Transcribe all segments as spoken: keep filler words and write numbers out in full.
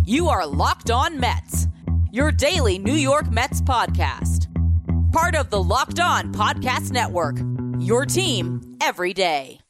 You are Locked On Mets, your daily New York Mets podcast. Part of the Locked On Podcast Network, your team every day.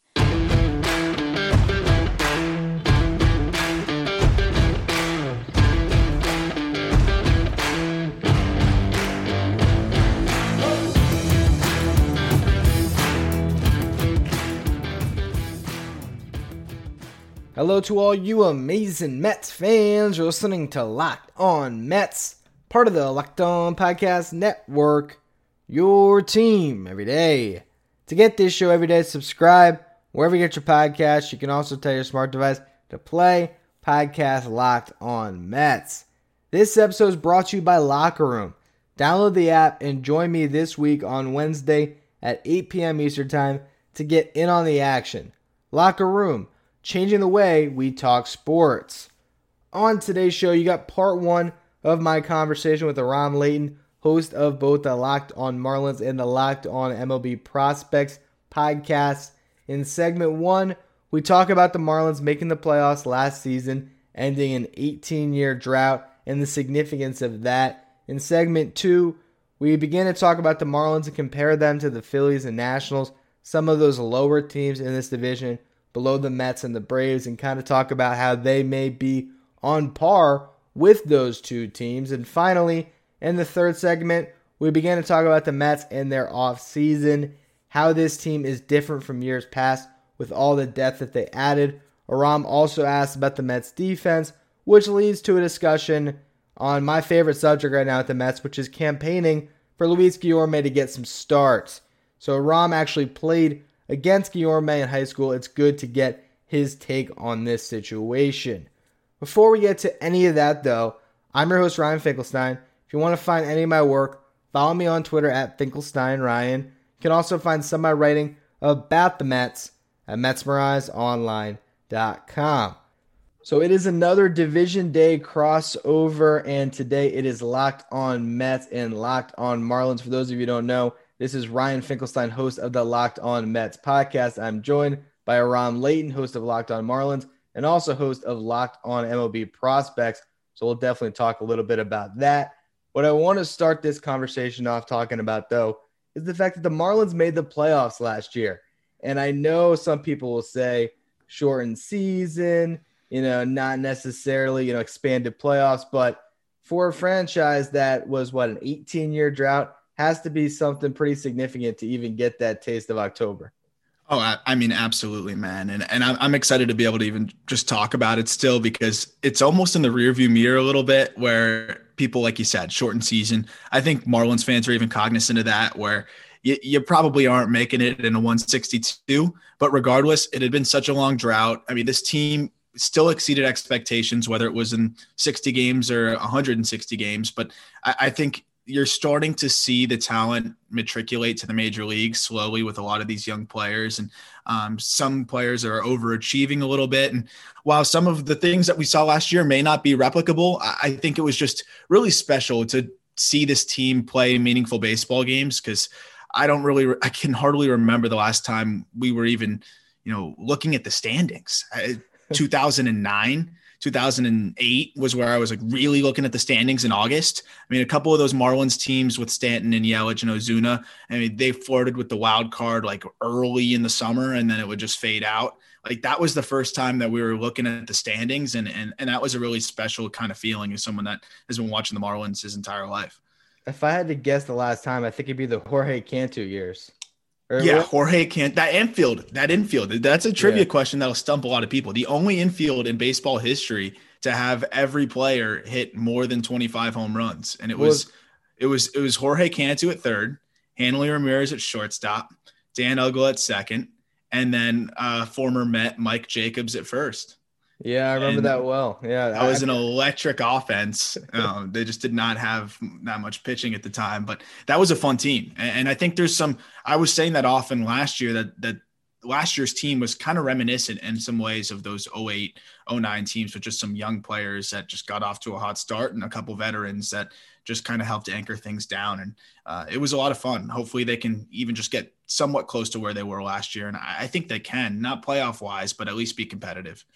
Hello to all you amazing Mets fans. You're listening to Locked On Mets, part of the Locked On Podcast Network, your team every day. To get this show every day, subscribe wherever you get your podcasts. You can also tell your smart device to play podcast Locked On Mets. This episode is brought to you by Locker Room. Download the app and join me this week on Wednesday at eight p.m. Eastern Time to get in on the action. Locker Room, changing the way we talk sports. On today's show, you got part one of my conversation with Aram Leighton, host of both the Locked On Marlins and the Locked On M L B Prospects podcasts. In segment one, we talk about the Marlins making the playoffs last season, ending an eighteen-year drought, and the significance of that. In segment two, we begin to talk about the Marlins and compare them to the Phillies and Nationals, some of those lower teams in this division, below the Mets and the Braves, and kind of talk about how they may be on par with those two teams. And finally, in the third segment, we begin to talk about the Mets and their offseason, how this team is different from years past with all the depth that they added. Aram also asked about the Mets defense, which leads to a discussion on my favorite subject right now at the Mets, which is campaigning for Luis Guillorme to get some starts. So Aram actually played against Guillorme in high school. It's good to get his take on this situation. Before we get to any of that, though, I'm your host, Ryan Finkelstein. If you want to find any of my work, follow me on Twitter at FinkelsteinRyan. You can also find some of my writing about the Mets at Metsmerize Online dot com. So it is another Division Day crossover, and today it is Locked On Mets and Locked On Marlins. For those of you who don't know, this is Ryan Finkelstein, host of the Locked On Mets podcast. I'm joined by Aram Leighton, host of Locked On Marlins, and also host of Locked On M L B Prospects. So we'll definitely talk a little bit about that. What I want to start this conversation off talking about, though, is the fact that the Marlins made the playoffs last year. And I know some people will say shortened season, you know, not necessarily, you know, expanded playoffs, but for a franchise that was, what, an eighteen-year drought, has to be something pretty significant to even get that taste of October. Oh, I, I mean, absolutely, man. And and I'm, I'm excited to be able to even just talk about it still, because it's almost in the rearview mirror a little bit, where people, like you said, shortened season. I think Marlins fans are even cognizant of that, where you, you probably aren't making it in a one sixty-two, but regardless, it had been such a long drought. I mean, this team still exceeded expectations, whether it was in sixty games or one hundred sixty games. But I, I think you're starting to see the talent matriculate to the major leagues slowly with a lot of these young players. And um, some players are overachieving a little bit. And while some of the things that we saw last year may not be replicable, I, I think it was just really special to see this team play meaningful baseball games, because I don't really, I can hardly remember the last time we were even, you know, looking at the standings. two thousand nine two thousand eight was where I was like really looking at the standings in August. I mean, a couple of those Marlins teams with Stanton and Yelich and Ozuna, I mean, they flirted with the wild card like early in the summer, and then it would just fade out. Like, that was the first time that we were looking at the standings. And, and, and that was a really special kind of feeling as someone that has been watching the Marlins his entire life. If I had to guess the last time, I think it'd be the Jorge Cantu years. Or yeah, what? Jorge can't that infield, that infield. That's a trivia yeah. question that'll stump a lot of people. The only infield in baseball history to have every player hit more than twenty-five home runs. And it was, was it was it was Jorge Cantu at third, Hanley Ramirez at shortstop, Dan Uggla at second, and then uh, former Met Mike Jacobs at first. Yeah, I remember and that well. Yeah, that was an electric offense. Um, they just did not have that much pitching at the time, but that was a fun team. And, and I think there's some. I was saying that often last year that that last year's team was kind of reminiscent in some ways of those oh eight, oh nine teams, with just some young players that just got off to a hot start and a couple veterans that just kind of helped anchor things down. And uh, it was a lot of fun. Hopefully they can even just get somewhat close to where they were last year. And I, I think they can, not playoff wise, but at least be competitive.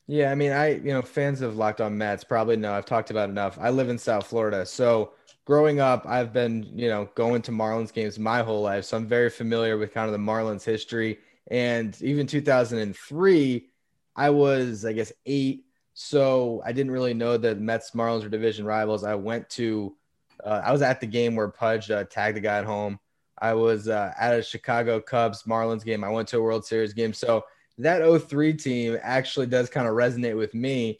Yeah, I mean, I, you know, fans of Locked On Mets probably know I've talked about it enough. I live in South Florida. So growing up, I've been, you know, going to Marlins games my whole life. So I'm very familiar with kind of the Marlins history. And even two thousand three, I was, I guess, eight. So I didn't really know that Mets Marlins were division rivals. I went to, uh, I was at the game where Pudge uh, tagged the guy at home. I was uh, at a Chicago Cubs Marlins game. I went to a World Series game. So that 'oh three team actually does kind of resonate with me.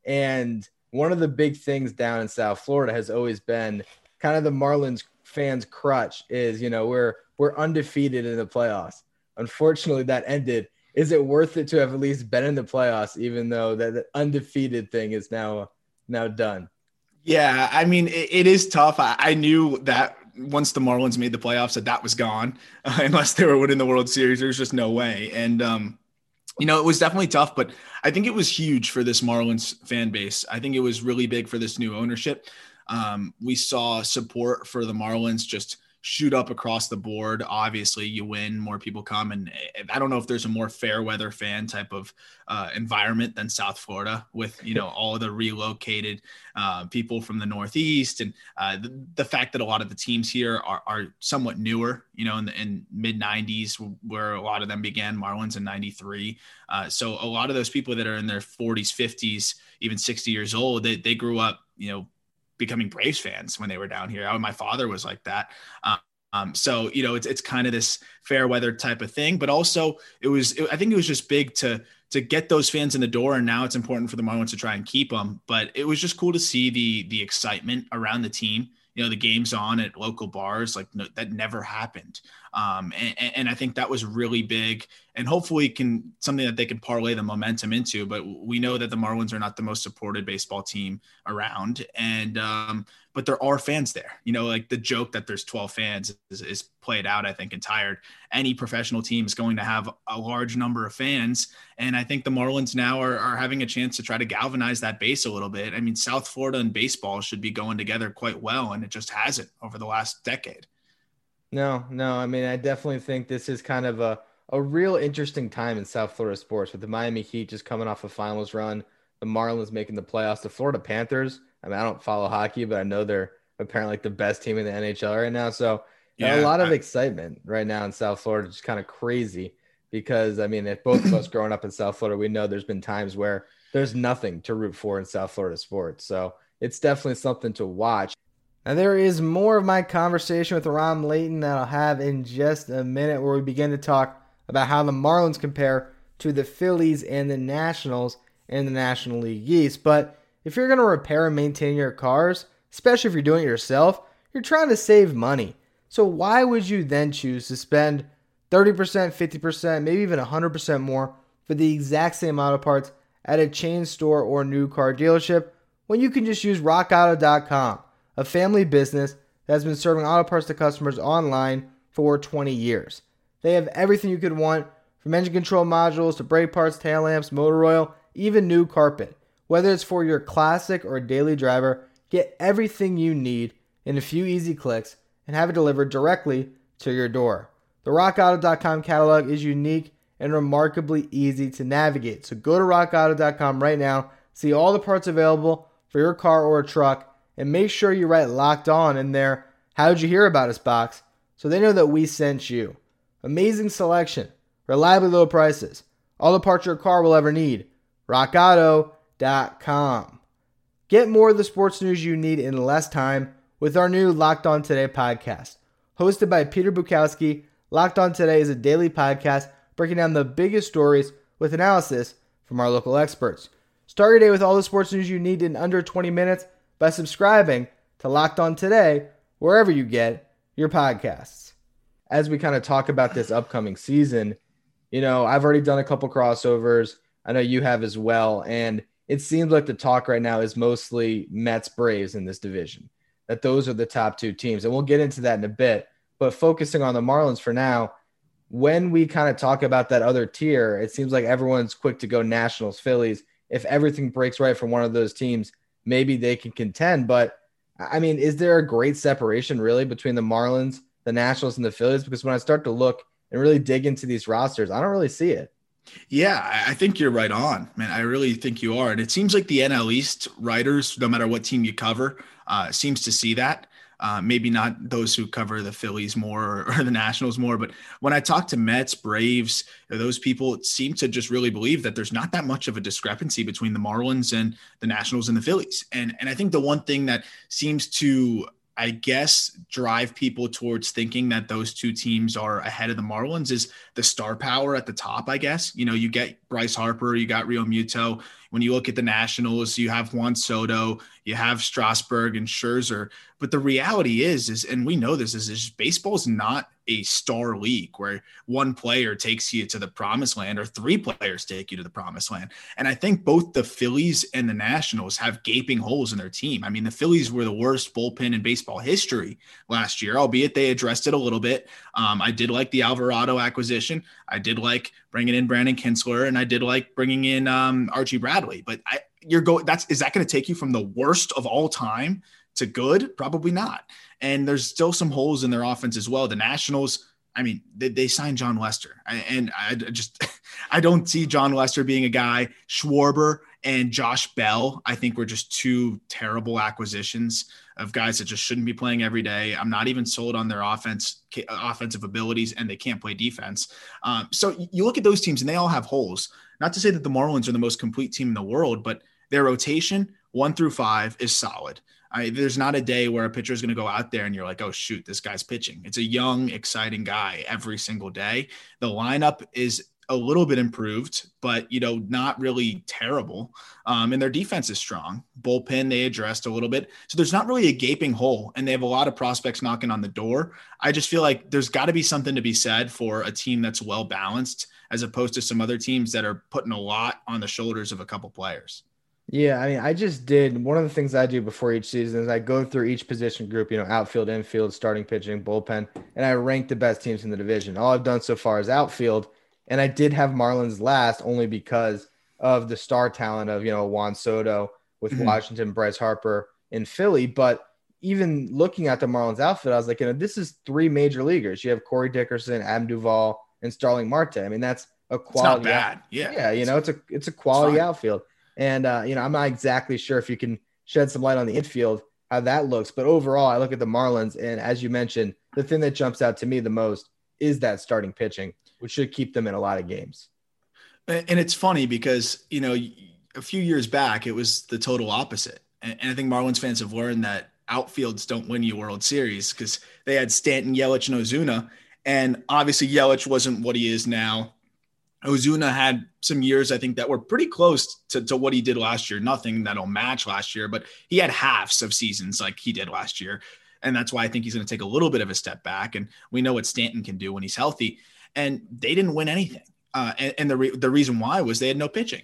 And one of the big things down in South Florida has always been kind of the Marlins fans' crutch is, you know, we're we're undefeated in the playoffs. Unfortunately, that ended. Is it worth it to have at least been in the playoffs, even though that the undefeated thing is now now done? Yeah, I mean, it, it is tough. I, I knew that once the Marlins made the playoffs, that that was gone, uh, unless they were winning the World Series. There's just no way. And um, you know, it was definitely tough, but I think it was huge for this Marlins fan base. I think it was really big for this new ownership. Um, we saw support for the Marlins just shoot up across the board. Obviously, you win, more people come. And I don't know if there's a more fair weather fan type of uh, environment than South Florida with, you know, all the relocated uh, people from the Northeast. And uh, the, the fact that a lot of the teams here are, are somewhat newer, you know, in the in mid nineties, where a lot of them began, Marlins in ninety-three. Uh, so a lot of those people that are in their forties, fifties, even sixty years old, they, they grew up, you know, becoming Braves fans when they were down here. My father was like that. Um, um, so, you know, it's, it's kind of this fair weather type of thing, but also it was, it, I think it was just big to, to get those fans in the door. And now it's important for the Marlins to try and keep them, but it was just cool to see the, the excitement around the team. You know, the games on at local bars, like no, that never happened. Um, and, and I think that was really big and hopefully can something that they can parlay the momentum into. But we know that the Marlins are not the most supported baseball team around. And, um, but there are fans there, you know, like the joke that there's twelve fans is, is played out, I think, and tired. Any professional team is going to have a large number of fans. And I think the Marlins now are, are having a chance to try to galvanize that base a little bit. I mean, South Florida and baseball should be going together quite well, and it just hasn't over the last decade. No, no. I mean, I definitely think this is kind of a, a real interesting time in South Florida sports with the Miami Heat just coming off a finals run, the Marlins making the playoffs, the Florida Panthers. I mean, I don't follow hockey, but I know they're apparently like the best team in the N H L right now. So yeah, a Yeah, lot of I, excitement right now in South Florida, just kind of crazy because I mean, if both of us growing up in South Florida, we know there's been times where there's nothing to root for in South Florida sports. So it's definitely something to watch. Now, there is more of my conversation with Ron Layton that I'll have in just a minute where we begin to talk about how the Marlins compare to the Phillies and the Nationals in the National League East. But if you're going to repair and maintain your cars, especially if you're doing it yourself, you're trying to save money. So why would you then choose to spend thirty percent, fifty percent, maybe even one hundred percent more for the exact same auto parts at a chain store or new car dealership when you can just use rock auto dot com, a family business that has been serving auto parts to customers online for twenty years. They have everything you could want, from engine control modules to brake parts, tail lamps, motor oil, even new carpet. Whether it's for your classic or daily driver, get everything you need in a few easy clicks and have it delivered directly to your door. The rock auto dot com catalog is unique and remarkably easy to navigate. So go to rock auto dot com right now, see all the parts available for your car or a truck, and make sure you write Locked On in there "How'd you hear about us" box so they know that we sent you. Amazing selection, reliably low prices, all the parts your car will ever need. rock auto dot com. Get more of the sports news you need in less time with our new Locked On Today podcast. Hosted by Peter Bukowski, Locked On Today is a daily podcast breaking down the biggest stories with analysis from our local experts. Start your day with all the sports news you need in under twenty minutes by subscribing to Locked On Today wherever you get your podcasts. As we kind of talk about this upcoming season, you know, I've already done a couple crossovers. I know you have as well. And it seems like the talk right now is mostly Mets Braves in this division, that those are the top two teams. And we'll get into that in a bit. But focusing on the Marlins for now, when we kind of talk about that other tier, it seems like everyone's quick to go Nationals, Phillies. If everything breaks right for one of those teams, maybe they can contend. But, I mean, is there a great separation really between the Marlins, the Nationals, and the Phillies? Because when I start to look and really dig into these rosters, I don't really see it. Yeah, I I think you're right on, man. I really think you are. And it seems like the N L East writers, no matter what team you cover, uh, seems to see that. Uh, maybe not those who cover the Phillies more or, or the Nationals more, but when I talk to Mets, Braves, those people seem to just really believe that there's not that much of a discrepancy between the Marlins and the Nationals and the Phillies. And and I think the one thing that seems to, I guess, drive people towards thinking that those two teams are ahead of the Marlins is the star power at the top, I guess. You know, you get Bryce Harper, you got Real Muto. When you look at the Nationals, you have Juan Soto, you have Strasburg and Scherzer. But the reality is, is and we know this, is, is baseball is not a star league where one player takes you to the promised land or three players take you to the promised land. And I think both the Phillies and the Nationals have gaping holes in their team. I mean, the Phillies were the worst bullpen in baseball history last year, albeit they addressed it a little bit. Um, I did like the Alvarado acquisition. I did like bringing in Brandon Kinsler, and I did like bringing in um, Archie Bradley. But I, you're going. That's is that going to take you from the worst of all time to good? Probably not. And there's still some holes in their offense as well. The Nationals, I mean, they, they signed John Lester, I, and I just I don't see John Lester being a guy. Schwarber and Josh Bell, I think, were just two terrible acquisitions of guys that just shouldn't be playing every day. I'm not even sold on their offense, offensive abilities, and they can't play defense. Um, so you look at those teams, and they all have holes. Not to say that the Marlins are the most complete team in the world, but their rotation, one through five, is solid. I, there's not a day where a pitcher is going to go out there and you're like, oh, shoot, this guy's pitching. It's a young, exciting guy every single day. The lineup is a little bit improved, but, you know, not really terrible. Um, and their defense is strong. Bullpen, they addressed a little bit. So there's not really a gaping hole, and they have a lot of prospects knocking on the door. I just feel like there's got to be something to be said for a team that's well-balanced as opposed to some other teams that are putting a lot on the shoulders of a couple players. Yeah, I mean, I just did one of the things I do before each season is I go through each position group, you know, outfield, infield, starting pitching, bullpen, and I rank the best teams in the division. All I've done so far is outfield, and I did have Marlins last only because of the star talent of, you know, Juan Soto with mm-hmm. Washington, Bryce Harper in Philly. But even looking at the Marlins outfield, I was like, you know, this is three major leaguers. You have Corey Dickerson, Adam Duvall, and Starling Marte. I mean, that's a quality. It's not bad. Yeah. Yeah. You know, it's a, it's a quality outfield. And, uh, you know, I'm not exactly sure if you can shed some light on the infield, how that looks. But overall, I look at the Marlins, and as you mentioned, the thing that jumps out to me the most is that starting pitching, which should keep them in a lot of games. And it's funny because, you know, a few years back, it was the total opposite. And I think Marlins fans have learned that outfields don't win you World Series because they had Stanton, Yelich, and Ozuna. And obviously Yelich wasn't what he is now. Ozuna had some years, I think, that were pretty close to, to what he did last year. Nothing that'll match last year, but he had halves of seasons like he did last year. And that's why I think he's going to take a little bit of a step back. And we know what Stanton can do when he's healthy. And they didn't win anything. Uh, and and the, re- the reason why was they had no pitching.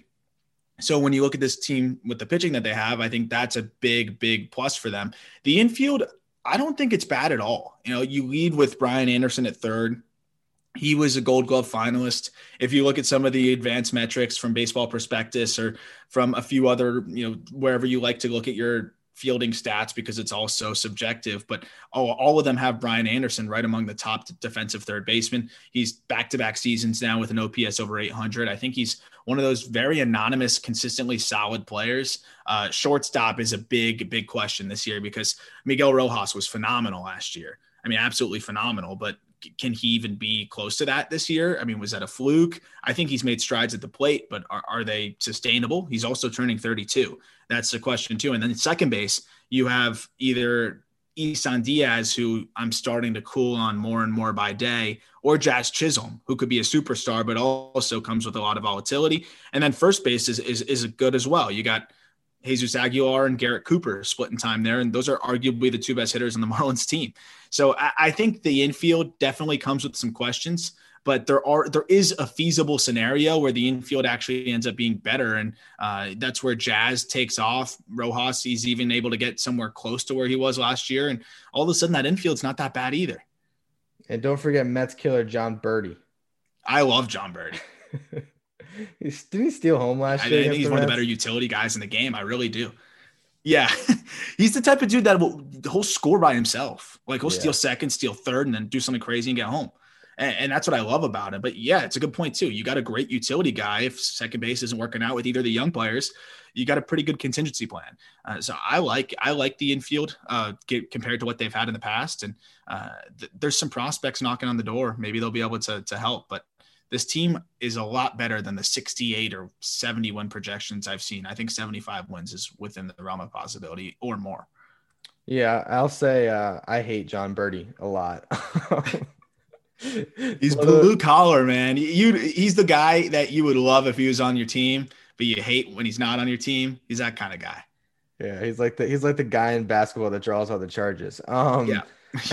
So when you look at this team with the pitching that they have, I think that's a big, big plus for them. The infield, I don't think it's bad at all. You know, you lead with Brian Anderson at third. He was a Gold Glove finalist. If you look at some of the advanced metrics from Baseball Prospectus or from a few other, you know, wherever you like to look at your fielding stats, because it's all so subjective, but all, all of them have Brian Anderson right among the top defensive third baseman. He's back-to-back seasons now with an O P S over eight hundred. I think he's one of those very anonymous, consistently solid players. Uh, shortstop is a big, big question this year because Miguel Rojas was phenomenal last year. I mean, absolutely phenomenal, but can he even be close to that this year? I mean, was that a fluke? I think he's made strides at the plate, but are, are they sustainable? He's also turning thirty-two. That's the question too. And then at second base, you have either Isan Diaz, who I'm starting to cool on more and more by day, or Jazz Chisholm, who could be a superstar, but also comes with a lot of volatility. And then first base is, is, is good as well. You got Jesus Aguilar and Garrett Cooper splitting time there. And those are arguably the two best hitters on the Marlins team. So I, I think the infield definitely comes with some questions, but there are, there is a feasible scenario where the infield actually ends up being better. And uh, that's where Jazz takes off. Rojas, he's even able to get somewhere close to where he was last year. And all of a sudden that infield's not that bad either. And don't forget Mets killer John Birdie. I love John Birdie. Did he steal home last I, year? I think he's one of the better utility guys in the game. I really do. Yeah. He's the type of dude that will he'll score by himself. Like he'll yeah. steal second, steal third, and then do something crazy and get home. And, and that's what I love about him. But yeah, it's a good point too. You got a great utility guy. If second base isn't working out with either of the young players, you got a pretty good contingency plan. Uh, so I like, I like the infield uh, get, compared to what they've had in the past. And uh, th- there's some prospects knocking on the door. Maybe they'll be able to, to help, but this team is a lot better than the sixty-eight or seventy win projections I've seen. I think seventy-five wins is within the realm of possibility or more. Yeah, I'll say uh, I hate John Birdie a lot. He's blue collar, man. You, he's the guy that you would love if he was on your team, but you hate when he's not on your team. He's that kind of guy. Yeah, he's like the he's like the guy in basketball that draws all the charges. Um, yeah.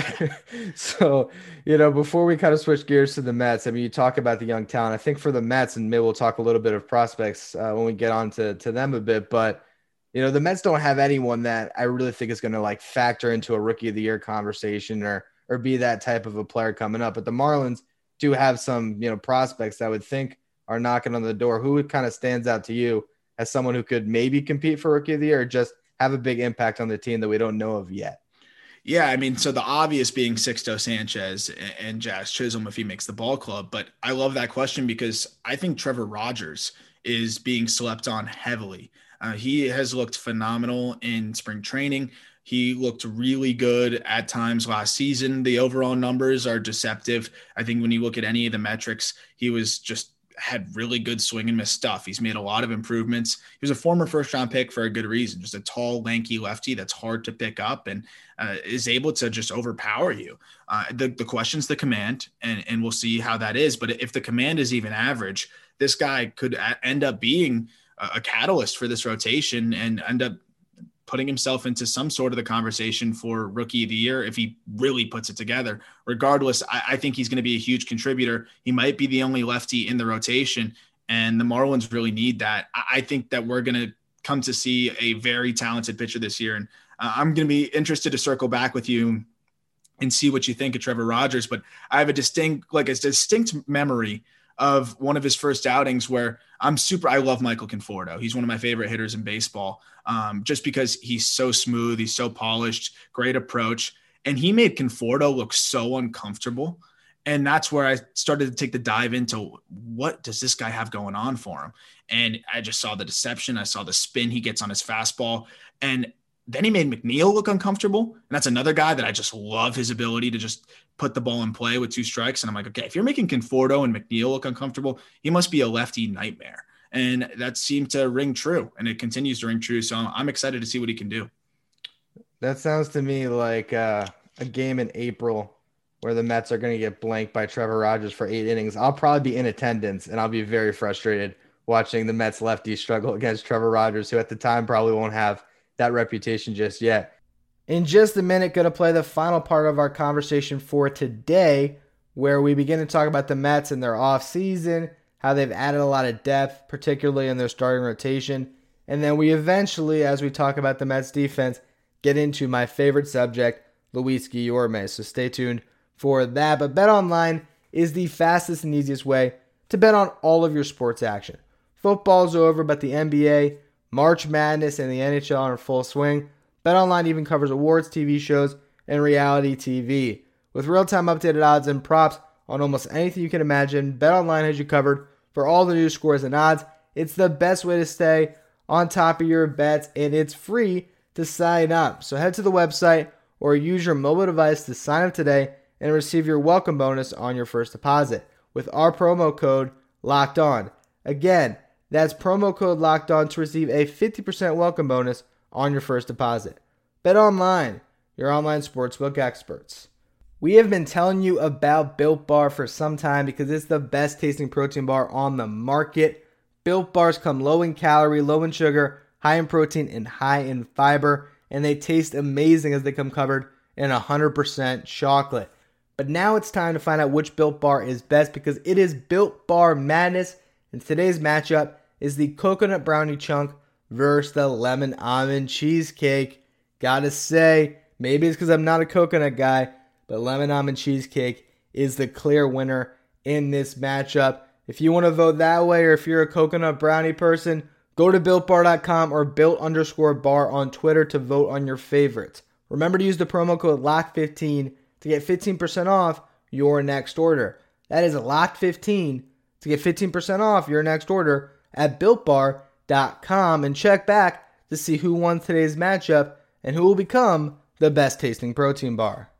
So, you know, before we kind of switch gears to the Mets, I mean, you talk about the young talent. I think for the Mets, and maybe we'll talk a little bit of prospects uh, when we get on to, to them a bit, but, you know, the Mets don't have anyone that I really think is going to like factor into a rookie of the year conversation or or be that type of a player coming up. But the Marlins do have some, you know, prospects that I would think are knocking on the door. Who kind of stands out to you as someone who could maybe compete for rookie of the year or just have a big impact on the team that we don't know of yet? Yeah, I mean, so the obvious being Sixto Sanchez and Jazz Chisholm if he makes the ball club. But I love that question because I think Trevor Rogers is being slept on heavily. Uh, he has looked phenomenal in spring training. He looked really good at times last season. The overall numbers are deceptive. I think when you look at any of the metrics, he was just had really good swing and miss stuff. He's made a lot of improvements. He was a former first round pick for a good reason, just a tall, lanky lefty that's hard to pick up and uh, is able to just overpower you. Uh, the, the question's the command, and, and we'll see how that is. But if the command is even average, this guy could a- end up being a, a catalyst for this rotation and end up putting himself into some sort of the conversation for rookie of the year if he really puts it together. Regardless, I, I think he's going to be a huge contributor. He might be the only lefty in the rotation, and the Marlins really need that. I, I think that we're going to come to see a very talented pitcher this year, and uh, I'm going to be interested to circle back with you and see what you think of Trevor Rogers. But I have a distinct, like a distinct memory of one of his first outings where I'm super, I love Michael Conforto. He's one of my favorite hitters in baseball, um, just because he's so smooth. He's so polished, great approach. And he made Conforto look so uncomfortable. And that's where I started to take the dive into what does this guy have going on for him? And I just saw the deception. I saw the spin he gets on his fastball. And then he made McNeil look uncomfortable. And that's another guy that I just love his ability to just put the ball in play with two strikes. And I'm like, okay, if you're making Conforto and McNeil look uncomfortable, he must be a lefty nightmare. And that seemed to ring true, and it continues to ring true. So I'm excited to see what he can do. That sounds to me like uh, a game in April where the Mets are going to get blanked by Trevor Rogers for eight innings. I'll probably be in attendance, and I'll be very frustrated watching the Mets lefty struggle against Trevor Rogers, who at the time probably won't have that reputation just yet. In just a minute, going to play the final part of our conversation for today, where we begin to talk about the Mets and their offseason, how they've added a lot of depth, particularly in their starting rotation. And then we eventually, as we talk about the Mets defense, get into my favorite subject, Luis Guillorme. So stay tuned for that. But BetOnline is the fastest and easiest way to bet on all of your sports action. Football's over, but the N B A, March Madness, and the N H L are in full swing. BetOnline even covers awards, T V shows, and reality T V. With real-time updated odds and props on almost anything you can imagine, BetOnline has you covered for all the news, scores, and odds. It's the best way to stay on top of your bets, and it's free to sign up. So head to the website or use your mobile device to sign up today and receive your welcome bonus on your first deposit with our promo code LOCKEDON. Again, that's promo code LOCKEDON to receive a fifty percent welcome bonus on your first deposit. BetOnline, your online sportsbook experts. We have been telling you about Built Bar for some time because it's the best tasting protein bar on the market. Built Bars come low in calorie, low in sugar, high in protein, and high in fiber, and they taste amazing as they come covered in one hundred percent chocolate. But now it's time to find out which Built Bar is best because it is Built Bar Madness, and today's matchup is the coconut brownie chunk versus the lemon almond cheesecake. Gotta say, maybe it's because I'm not a coconut guy, but lemon almond cheesecake is the clear winner in this matchup. If you want to vote that way, or if you're a coconut brownie person, go to built bar dot com or built underscore bar on Twitter to vote on your favorites. Remember to use the promo code lock fifteen to get fifteen percent off your next order. That is locked fifteen to get fifteen percent off your next order at built bar dot com, and check back to see who won today's matchup and who will become the best tasting protein bar.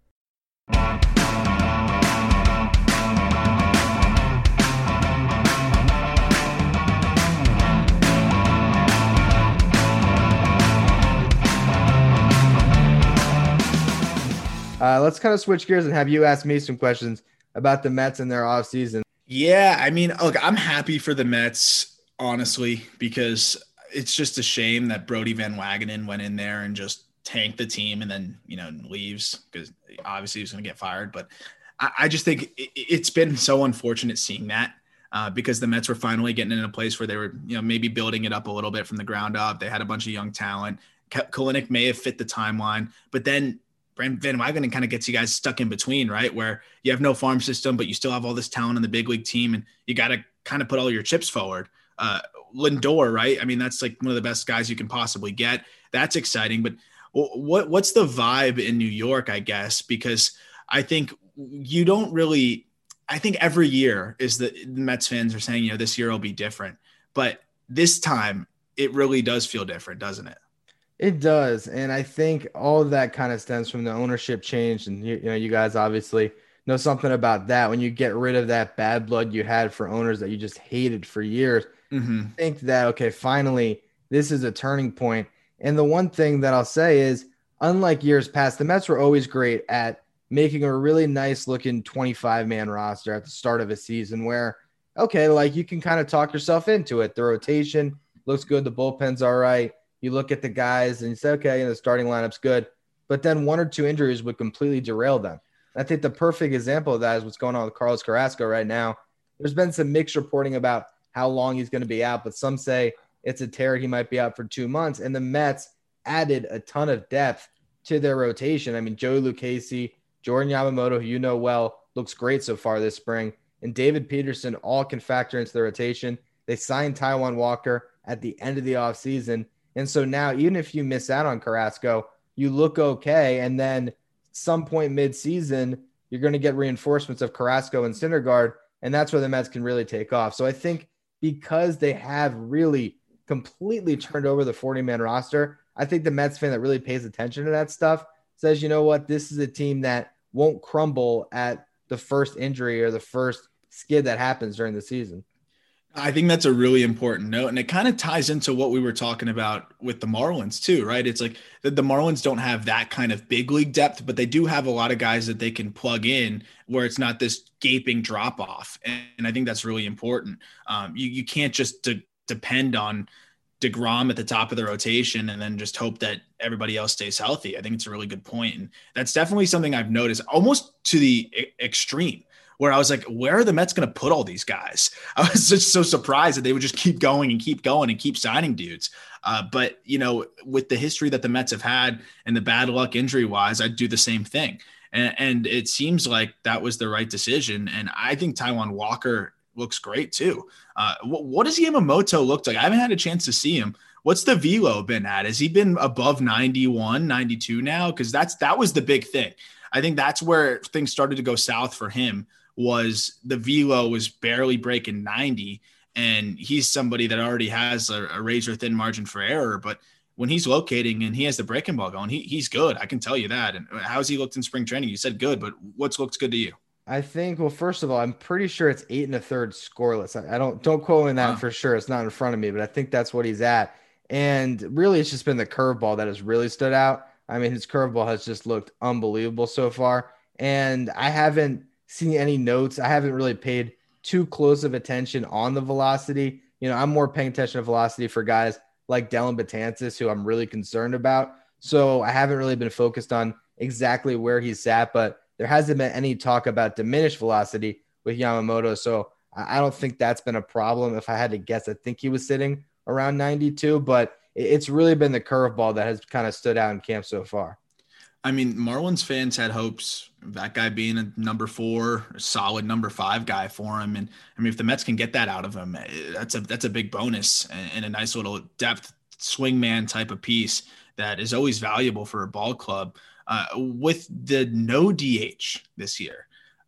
Uh, let's kind of switch gears and have you ask me some questions about the Mets and their offseason. Yeah, I mean, look, I'm happy for the Mets, honestly, because it's just a shame that Brodie Van Wagenen went in there and just tanked the team and then, you know, leaves because obviously he was going to get fired. But I, I just think it, it's been so unfortunate seeing that uh, because the Mets were finally getting in a place where they were, you know, maybe building it up a little bit from the ground up. They had a bunch of young talent. Kalinick may have fit the timeline, but then Van Wagenen kind of gets you guys stuck in between, right? Where you have no farm system, but you still have all this talent in the big league team, and you got to kind of put all your chips forward. Uh, Lindor, right? I mean, that's like one of the best guys you can possibly get. That's exciting. But what what's the vibe in New York, I guess? Because I think you don't really – I think every year is that the Mets fans are saying, you know, this year will be different. But this time it really does feel different, doesn't it? It does, and I think all of that kind of stems from the ownership change, and you, you know, you guys obviously know something about that. When you get rid of that bad blood you had for owners that you just hated for years, mm-hmm. think that, okay, finally, this is a turning point. And the one thing that I'll say is, unlike years past, the Mets were always great at making a really nice-looking twenty-five man roster at the start of a season where, okay, like you can kind of talk yourself into it. The rotation looks good. The bullpen's all right. You look at the guys and you say, okay, you know, the starting lineup's good, but then one or two injuries would completely derail them. I think the perfect example of that is what's going on with Carlos Carrasco right now. There's been some mixed reporting about how long he's going to be out, but some say it's a tear. He might be out for two months. And the Mets added a ton of depth to their rotation. I mean, Joey Lucchesi, Jordan Yamamoto, who you know well, looks great so far this spring, and David Peterson all can factor into the rotation. They signed Taijuan Walker at the end of the offseason. And so now, even if you miss out on Carrasco, you look okay. And then some point mid-season, you're going to get reinforcements of Carrasco and Syndergaard, and that's where the Mets can really take off. So I think because they have really completely turned over the forty man roster, I think the Mets fan that really pays attention to that stuff says, you know what, this is a team that won't crumble at the first injury or the first skid that happens during the season. I think that's a really important note. And it kind of ties into what we were talking about with the Marlins too, right? It's like the, the Marlins don't have that kind of big league depth, but they do have a lot of guys that they can plug in where it's not this gaping drop off. And, and I think that's really important. Um, you, you can't just de- depend on DeGrom at the top of the rotation and then just hope that everybody else stays healthy. I think it's a really good point. And that's definitely something I've noticed almost to the e- extreme. Where I was like, where are the Mets going to put all these guys? I was just so surprised that they would just keep going and keep going and keep signing dudes. Uh, but, you know, with the history that the Mets have had and the bad luck injury wise, I'd do the same thing. And, and it seems like that was the right decision. And I think Taijuan Walker looks great too. Uh, what, what does Yamamoto look like? I haven't had a chance to see him. What's the velo been at? Has he been above ninety-one, ninety-two now? Because that's that was the big thing. I think that's where things started to go south for him. Was the velo was barely breaking ninety, and he's somebody that already has a, a razor thin margin for error. But when he's locating and he has the breaking ball going, he, he's good. I can tell you that. And how's he looked in spring training? You said good, but what's looks good to you? I think, well, first of all, I'm pretty sure it's eight and a third scoreless. I, I don't, don't quote me on that wow. for sure. It's not in front of me, but I think that's what he's at. And really, it's just been the curveball that has really stood out. I mean, his curveball has just looked unbelievable so far. And I haven't seen any notes. I haven't really paid too close of attention on the velocity. You know, I'm more paying attention to velocity for guys like Dellin Betances, who I'm really concerned about. So I haven't really been focused on exactly where he's sat, but there hasn't been any talk about diminished velocity with Yamamoto. So I don't think that's been a problem. If I had to guess, I think he was sitting around ninety-two, but it's really been the curveball that has kind of stood out in camp so far. I mean, Marlins fans had hopes of that guy being a number four, a solid number five guy for him. And I mean, if the Mets can get that out of him, that's a, that's a big bonus and a nice little depth swingman type of piece that is always valuable for a ball club. Uh, with the no D H this year,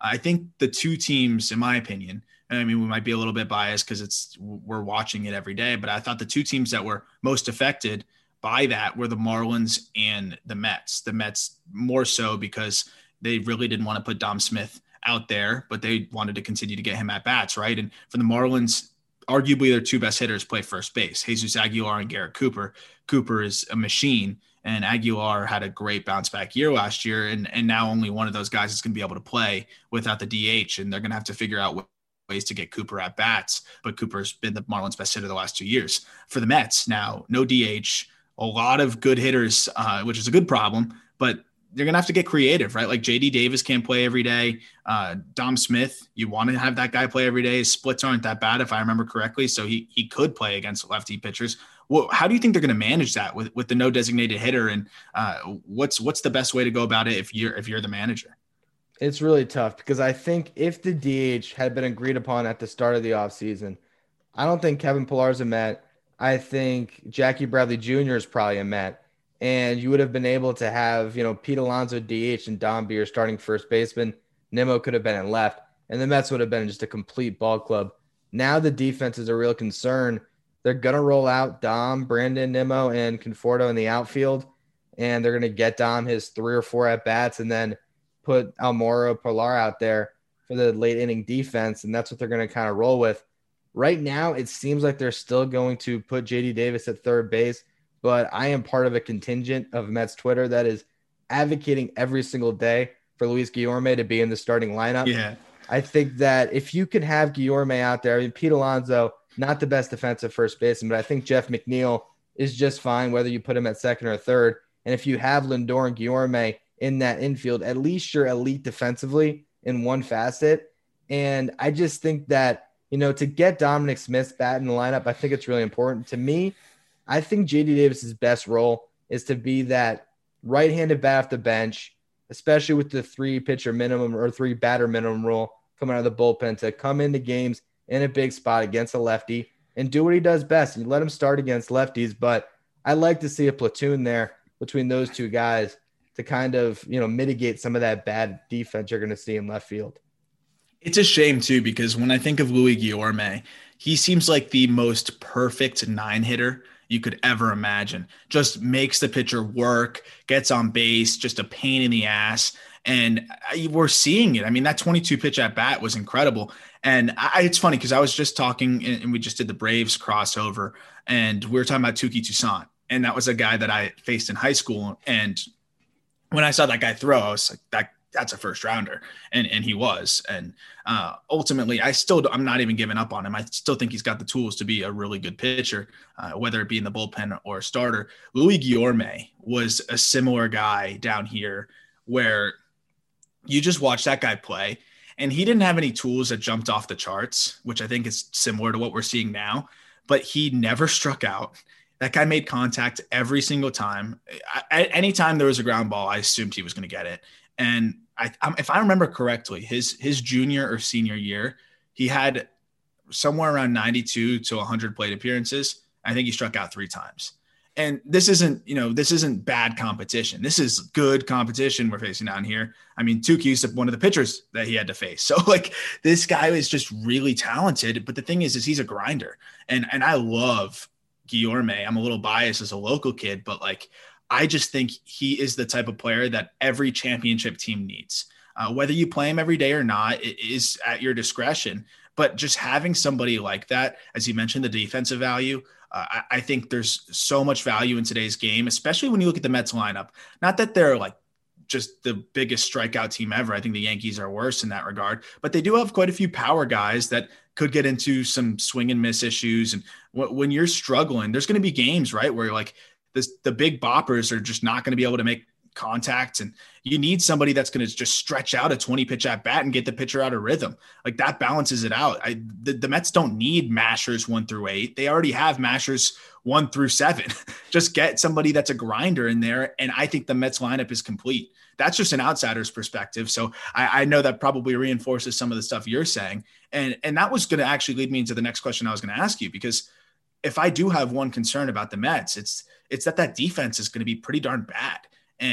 I think the two teams, in my opinion, I mean, we might be a little bit biased because it's we're watching it every day, but I thought the two teams that were most affected by that were the Marlins and the Mets. The Mets more so because they really didn't want to put Dom Smith out there, but they wanted to continue to get him at bats, right? And for the Marlins, arguably their two best hitters play first base, Jesus Aguilar and Garrett Cooper. Cooper is a machine, and Aguilar had a great bounce back year last year. And, and now only one of those guys is going to be able to play without the D H, and they're going to have to figure out ways to get Cooper at bats. But Cooper's been the Marlins best hitter the last two years. For the Mets now, no D H, a lot of good hitters, uh, which is a good problem, but they're going to have to get creative, right? Like J D Davis can't play every day. Uh, Dom Smith, you want to have that guy play every day. His splits aren't that bad, if I remember correctly. So he he could play against lefty pitchers. Well, how do you think they're going to manage that with, with the no designated hitter? And uh, what's what's the best way to go about it if you're if you're the manager? It's really tough because I think if the D H had been agreed upon at the start of the offseason, I don't think Kevin Pillar's a Met. I think Jackie Bradley Junior is probably a Met. And you would have been able to have, you know, Pete Alonso D H and Dom be your starting first baseman. Nimmo could have been in left, and the Mets would have been just a complete ball club. Now the defense is a real concern. They're going to roll out Dom, Brandon, Nimmo, and Conforto in the outfield, and they're going to get Dom his three or four at-bats and then put Almora, Pilar out there for the late-inning defense, and that's what they're going to kind of roll with. Right now, it seems like they're still going to put J D Davis at third base, but I am part of a contingent of Mets Twitter that is advocating every single day for Luis Guillorme to be in the starting lineup. Yeah. I think that if you can have Guillorme out there, I mean, Pete Alonso, not the best defensive first baseman, but I think Jeff McNeil is just fine whether you put him at second or third. And if you have Lindor and Guillorme in that infield, at least you're elite defensively in one facet. And I just think that, you know, to get Dominic Smith's bat in the lineup, I think it's really important. To me, I think J D Davis's best role is to be that right-handed bat off the bench, especially with the three pitcher minimum or three batter minimum rule coming out of the bullpen, to come into games in a big spot against a lefty and do what he does best. And you let him start against lefties, but I like to see a platoon there between those two guys to kind of, you know, mitigate some of that bad defense you're going to see in left field. It's a shame too, because when I think of Luis Guillorme, he seems like the most perfect nine hitter you could ever imagine. Just makes the pitcher work, gets on base, just a pain in the ass. And I, we're seeing it. I mean, that twenty-two pitch at bat was incredible. And I, it's funny because I was just talking and we just did the Braves crossover and we were talking about Touki Toussaint. And that was a guy that I faced in high school. And when I saw that guy throw, I was like, that that's a first rounder. And, and he was. And uh, ultimately, I still, I'm not even giving up on him. I still think he's got the tools to be a really good pitcher, uh, whether it be in the bullpen or a starter. Luis Guillorme was a similar guy down here where you just watch that guy play and he didn't have any tools that jumped off the charts, which I think is similar to what we're seeing now, but he never struck out. That guy made contact every single time. I, anytime there was a ground ball, I assumed he was going to get it. And I, if I remember correctly, his his junior or senior year, he had somewhere around ninety-two to one hundred plate appearances. I think he struck out three times. And this isn't, you know, this isn't bad competition. This is good competition we're facing down here. I mean, Touki's one of the pitchers that he had to face. So, like, this guy is just really talented. But the thing is, is he's a grinder. And and I love Guillorme. I'm a little biased as a local kid, but, like, I just think he is the type of player that every championship team needs. Uh, whether you play him every day or not, it is at your discretion. But just having somebody like that, as you mentioned, the defensive value, uh, I, I think there's so much value in today's game, especially when you look at the Mets lineup. Not that they're like just the biggest strikeout team ever. I think the Yankees are worse in that regard, but they do have quite a few power guys that could get into some swing and miss issues. And w- when you're struggling, there's going to be games, right, where you're like, This, the big boppers are just not going to be able to make contact. And you need somebody that's going to just stretch out a twenty pitch at bat and get the pitcher out of rhythm. Like, that balances it out. I, the, the Mets don't need mashers one through eight. They already have mashers one through seven. Just get somebody that's a grinder in there. And I think the Mets lineup is complete. That's just an outsider's perspective. So I, I know that probably reinforces some of the stuff you're saying. And, and that was going to actually lead me into the next question I was going to ask you, because if I do have one concern about the Mets, it's, it's that that defense is going to be pretty darn bad. And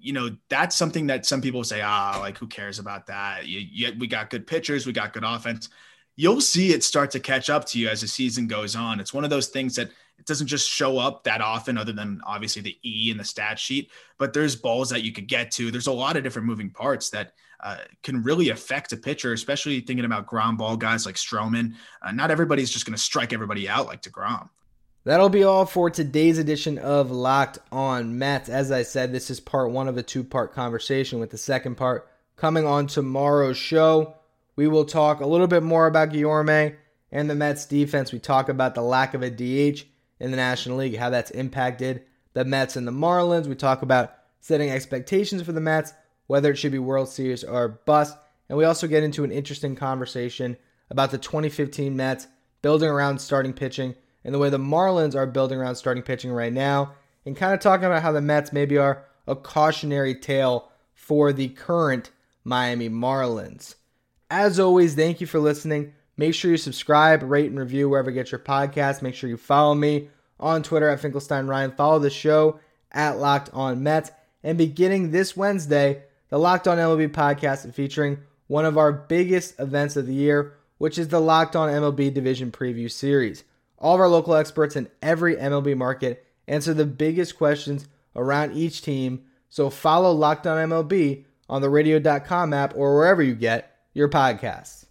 you know, that's something that some people say, ah, like, who cares about that? You, you, we got good pitchers. We got good offense. You'll see it start to catch up to you as the season goes on. It's one of those things that it doesn't just show up that often, other than obviously the E in the stat sheet, but there's balls that you could get to. There's a lot of different moving parts that uh, can really affect a pitcher, especially thinking about ground ball guys like Stroman. Uh, not everybody's just going to strike everybody out like DeGrom. That'll be all for today's edition of Locked On Mets. As I said, this is part one of a two-part conversation, with the second part coming on tomorrow's show. We will talk a little bit more about Guillorme and the Mets defense. We talk about the lack of a D H in the National League, how that's impacted the Mets and the Marlins. We talk about setting expectations for the Mets, whether it should be World Series or bust. And we also get into an interesting conversation about the twenty fifteen Mets building around starting pitching and the way the Marlins are building around starting pitching right now, and kind of talking about how the Mets maybe are a cautionary tale for the current Miami Marlins. As always, thank you for listening. Make sure you subscribe, rate, and review wherever you get your podcast. Make sure you follow me on Twitter at Finkelstein Ryan. Follow the show at Locked On Mets. And beginning this Wednesday, the Locked On M L B podcast is featuring one of our biggest events of the year, which is the Locked On M L B Division Preview Series. All of our local experts in every M L B market answer the biggest questions around each team. So follow Locked On M L B on the radio dot com app or wherever you get your podcasts.